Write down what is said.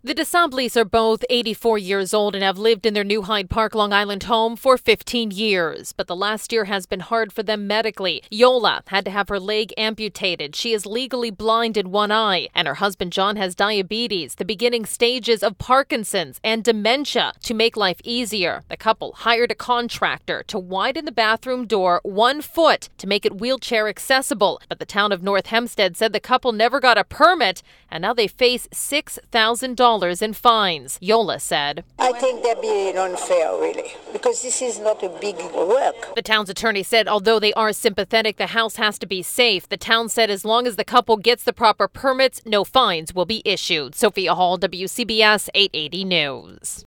The DeSablis are both 84 years old and have lived in their New Hyde Park, Long Island home for 15 years. But the last year has been hard for them medically. Yola had to have her leg amputated. She is legally blind in one eye. And her husband John has diabetes, the beginning stages of Parkinson's, and dementia. To make life easier, the couple hired a contractor to widen the bathroom door 1 foot to make it wheelchair accessible. But the town of North Hempstead said the couple never got a permit, and now they face $6,000 in fines. Yola said, I think they're being unfair, really, because this is not a big work. The town's attorney said although they are sympathetic, the house has to be safe. The town said as long as the couple gets the proper permits, no fines will be issued. Sophia Hall, WCBS 880 News.